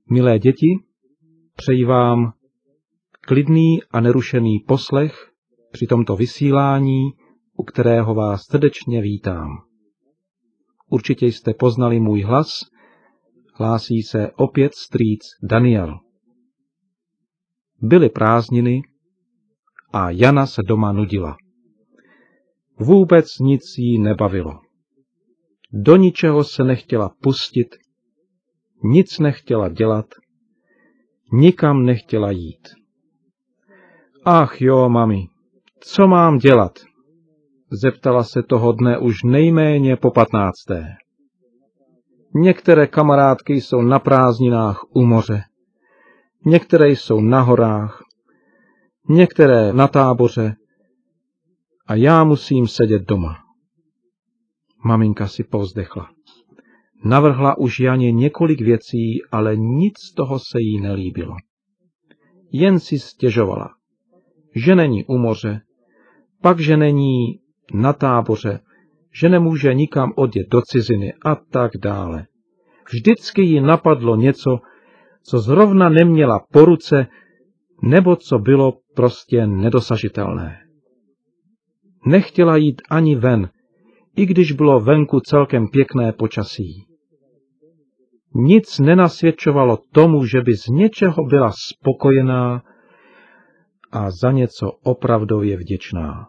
Milé děti, přeji vám klidný a nerušený poslech při tomto vysílání, u kterého vás srdečně vítám. Určitě jste poznali můj hlas, hlásí se opět strýc Daniel. Byly prázdniny a Jana se doma nudila. Vůbec nic jí nebavilo. Do ničeho se nechtěla pustit, nic nechtěla dělat, nikam nechtěla jít. Ach jo, mami, co mám dělat? Zeptala se toho dne už nejméně po 15. Některé kamarádky jsou na prázdninách u moře, některé jsou na horách, některé na táboře a já musím sedět doma. Maminka si povzdechla. Navrhla už Janě několik věcí, ale nic z toho se jí nelíbilo. Jen si stěžovala, že není u moře, pak že není na táboře, že nemůže nikam odjet do ciziny a tak dále. Vždycky jí napadlo něco, co zrovna neměla po ruce, nebo co bylo prostě nedosažitelné. Nechtěla jít ani ven, i když bylo venku celkem pěkné počasí. Nic nenasvědčovalo tomu, že by z něčeho byla spokojená a za něco opravdově vděčná.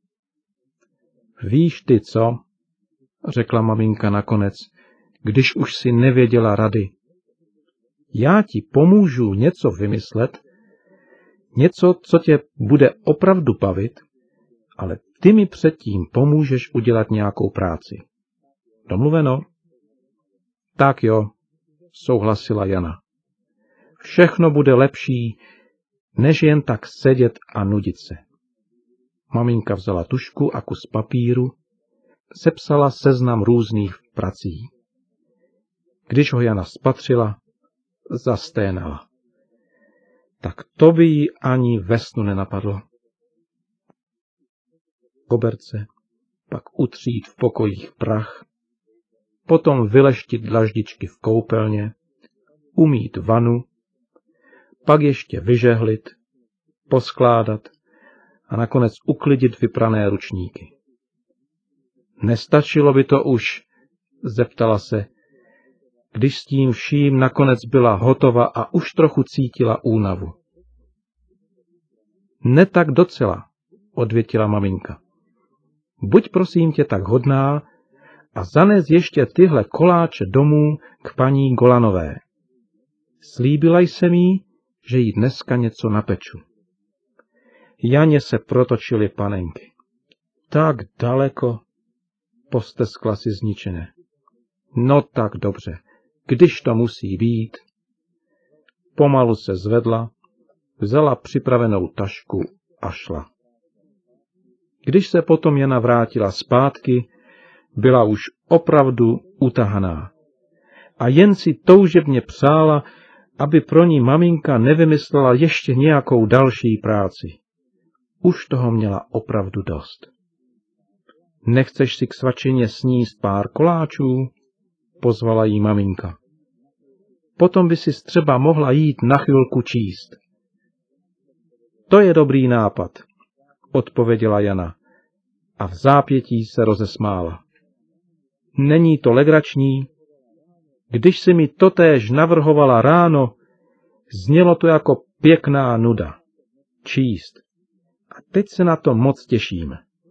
Víš ty co, řekla maminka nakonec, když už si nevěděla rady. Já ti pomůžu něco vymyslet, něco, co tě bude opravdu bavit, ale ty mi předtím pomůžeš udělat nějakou práci. Domluveno? Tak jo, souhlasila Jana. Všechno bude lepší, než jen tak sedět a nudit se. Maminka vzala tužku a kus papíru, sepsala seznam různých prací. Když ho Jana spatřila, zasténala. Tak to by jí ani ve snu nenapadlo. Koberce, pak utřít v pokojích prach, potom vyleštit dlaždičky v koupelně, umýt vanu, pak ještě vyžehlit, poskládat a nakonec uklidit vyprané ručníky. Nestačilo by to už, zeptala se, když s tím vším nakonec byla hotova a už trochu cítila únavu. Ne tak docela, odvětila maminka. Buď prosím tě tak hodná a zanes ještě tyhle koláče domů k paní Golanové. Slíbila jsem jí, že jí dneska něco napeču. Janě se protočily panenky. Tak daleko, posteskla si zničené. No tak dobře, když to musí být. Pomalu se zvedla, vzala připravenou tašku a šla. Když se potom Jana vrátila zpátky, byla už opravdu utahaná. A jen si toužebně přála, aby pro ní maminka nevymyslela ještě nějakou další práci. Už toho měla opravdu dost. Nechceš si k svačině sníst pár koláčů? Pozvala jí maminka. Potom by si třeba mohla jít na chvilku číst. To je dobrý nápad, odpověděla Jana a v zápětí se rozesmála. Není to legrační? Když si mi totéž navrhovala ráno, znělo to jako pěkná nuda. Číst. A teď se na to moc těším.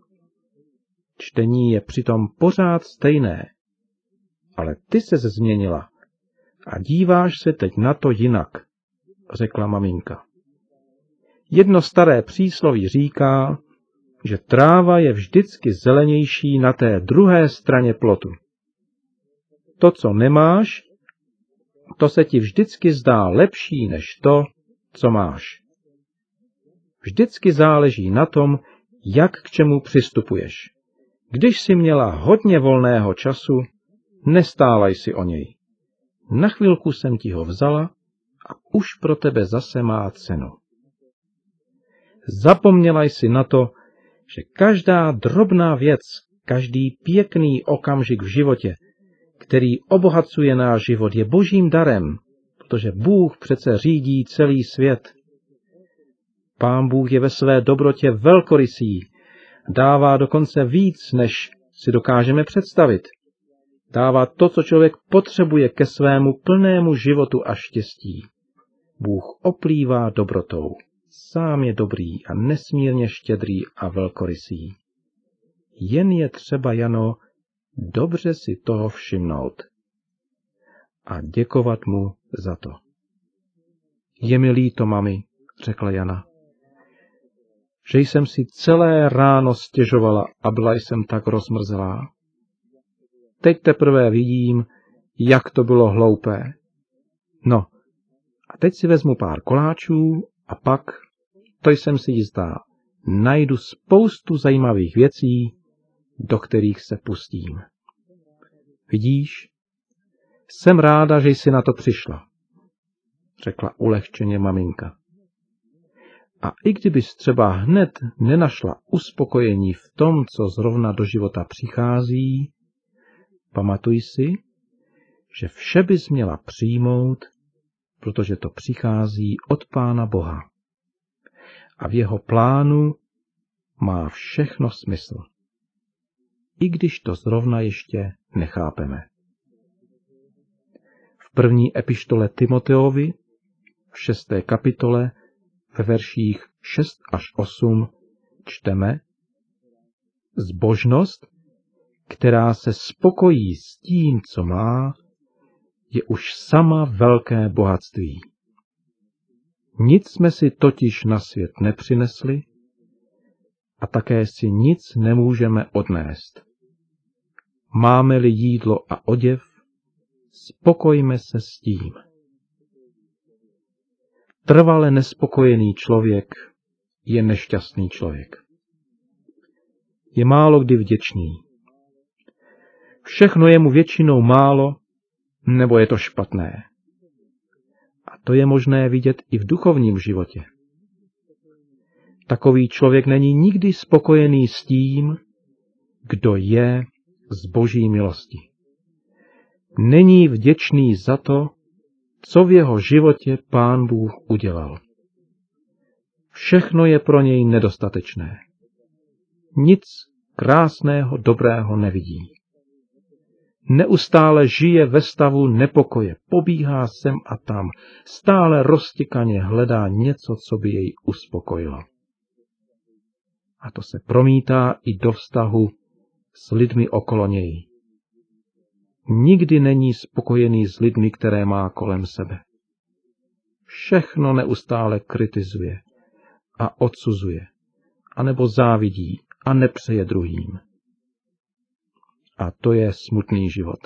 Čtení je přitom pořád stejné, ale ty se změnila a díváš se teď na to jinak, řekla maminka. Jedno staré přísloví říká, že tráva je vždycky zelenější na té druhé straně plotu. To, co nemáš, to se ti vždycky zdá lepší než to, co máš. Vždycky záleží na tom, jak k čemu přistupuješ. Když jsi měla hodně volného času, nestálaj si o něj. Na chvilku jsem ti ho vzala a už pro tebe zase má cenu. Zapomněla jsi na to, že každá drobná věc, každý pěkný okamžik v životě, který obohacuje náš život, je božím darem, protože Bůh přece řídí celý svět. Pán Bůh je ve své dobrotě velkorysý, dává dokonce víc, než si dokážeme představit. Dává to, co člověk potřebuje ke svému plnému životu a štěstí. Bůh oplývá dobrotou. Sám je dobrý a nesmírně štědrý a velkorysý. Jen je třeba, Jano, dobře si toho všimnout a děkovat mu za to. Je mi líto, mami, řekla Jana, že jsem si celé ráno stěžovala a byla jsem tak rozmrzelá. Teď teprve vidím, jak to bylo hloupé. No, a teď si vezmu pár koláčů a pak, to jsem si jistá, najdu spoustu zajímavých věcí, do kterých se pustím. Vidíš, jsem ráda, že jsi na to přišla, řekla ulehčeně maminka. A i kdybys třeba hned nenašla uspokojení v tom, co zrovna do života přichází, pamatuj si, že vše bys měla přijmout, protože to přichází od Pána Boha. A v jeho plánu má všechno smysl. I když to zrovna ještě nechápeme. V první epištole Timoteovi, v 6. kapitole, ve verších 6 až 8 čteme: Zbožnost, která se spokojí s tím, co má, je už sama velké bohatství. Nic jsme si totiž na svět nepřinesli a také si nic nemůžeme odnést. Máme-li jídlo a oděv, spokojme se s tím. Trvale nespokojený člověk je nešťastný člověk. Je málo kdy vděčný. Všechno je mu většinou málo, nebo je to špatné. A to je možné vidět i v duchovním životě. Takový člověk není nikdy spokojený s tím, kdo je z Boží milosti. Není vděčný za to, co v jeho životě Pán Bůh udělal. Všechno je pro něj nedostatečné. Nic krásného, dobrého nevidí. Neustále žije ve stavu nepokoje, pobíhá sem a tam, stále roztěkaně hledá něco, co by jej uspokojilo. A to se promítá i do vztahu s lidmi okolo něj. Nikdy není spokojený s lidmi, které má kolem sebe. Všechno neustále kritizuje a odsuzuje, anebo závidí a nepřeje druhým. A to je smutný život.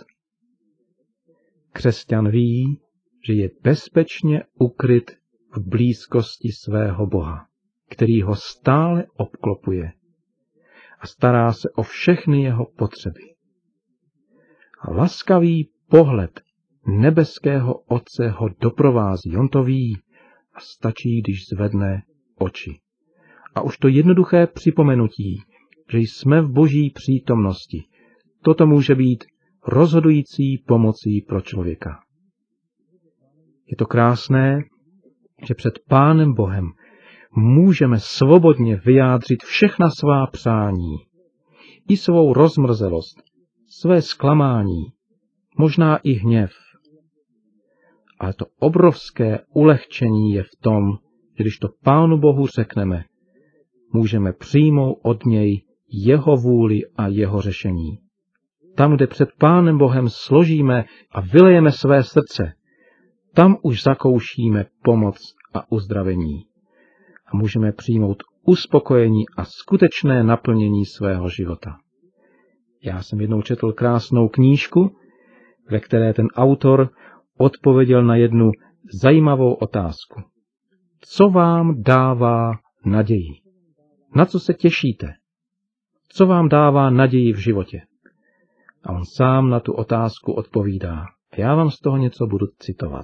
Křesťan ví, že je bezpečně ukryt v blízkosti svého Boha, který ho stále obklopuje a stará se o všechny jeho potřeby. A laskavý pohled nebeského Otce ho doprovází, on to ví a stačí, když zvedne oči. A už to jednoduché připomenutí, že jsme v Boží přítomnosti, toto může být rozhodující pomocí pro člověka. Je to krásné, že před Pánem Bohem můžeme svobodně vyjádřit všechna svá přání, i svou rozmrzelost, své zklamání, možná i hněv. Ale to obrovské ulehčení je v tom, že když to Pánu Bohu řekneme, můžeme přijmout od něj jeho vůli a jeho řešení. Tam, kde před Pánem Bohem složíme a vylejeme své srdce, tam už zakoušíme pomoc a uzdravení. A můžeme přijmout uspokojení a skutečné naplnění svého života. Já jsem jednou četl krásnou knížku, ve které ten autor odpověděl na jednu zajímavou otázku. Co vám dává naději? Na co se těšíte? Co vám dává naději v životě? A on sám na tu otázku odpovídá. A já vám z toho něco budu citovat.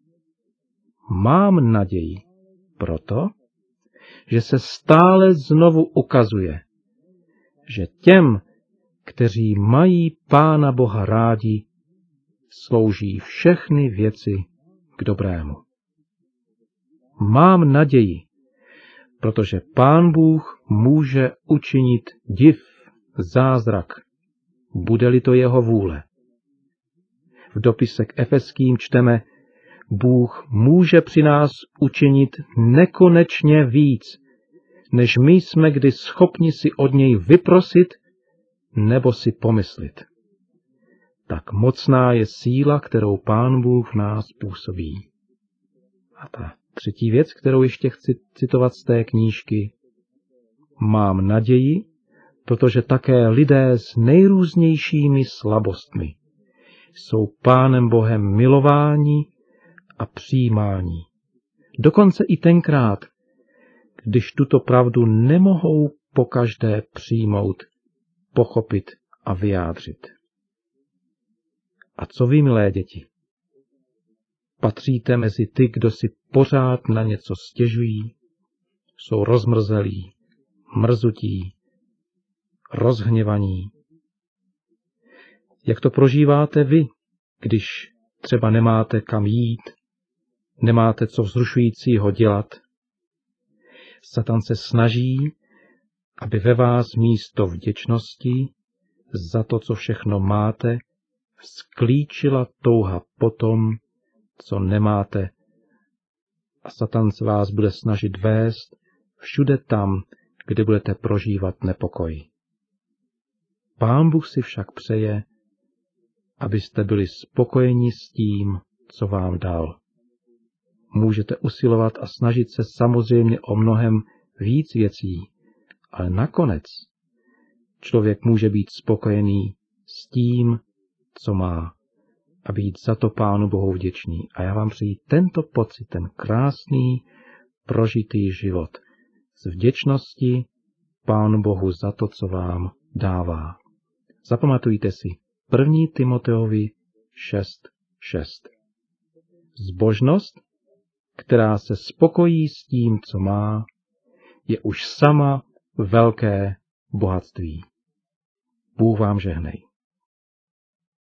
Mám naději proto, že se stále znovu ukazuje, že těm, kteří mají Pána Boha rádi, slouží všechny věci k k dobrému. Mám naději, protože Pán Bůh může učinit div, zázrak, bude-li to jeho vůle. V dopise k Efeským čteme, Bůh může při nás učinit nekonečně víc, než my jsme kdy schopni si od něj vyprosit nebo si pomyslit. Tak mocná je síla, kterou Pán Bůh v nás působí. A ta třetí věc, kterou ještě chci citovat z té knížky. Mám naději, protože také lidé s nejrůznějšími slabostmi jsou Pánem Bohem milováni a přijímáni. Dokonce i tenkrát, když tuto pravdu nemohou pokaždé přijmout, pochopit a vyjádřit. A co vy, milé děti? Patříte mezi ty, kdo si pořád na něco stěžují, jsou rozmrzelí, mrzutí, rozhněvaní. Jak to prožíváte vy, když třeba nemáte kam jít, nemáte co vzrušujícího dělat? Satan se snaží, aby ve vás místo vděčnosti za to, co všechno máte, sklíčila touha po tom, co nemáte. A Satan se vás bude snažit vést všude tam, kde budete prožívat nepokoj. Pán Bůh si však přeje, abyste byli spokojeni s tím, co vám dal. Můžete usilovat a snažit se samozřejmě o mnohem víc věcí, ale nakonec člověk může být spokojený s tím, co má, a být za to Pánu Bohu vděčný. A já vám přeji tento pocit, ten krásný, prožitý život z vděčnosti Pánu Bohu za to, co vám dává. Zapamatujte si 1. Timoteovi 6:6. Zbožnost, která se spokojí s tím, co má, je už sama velké bohatství. Bůh vám žehnej.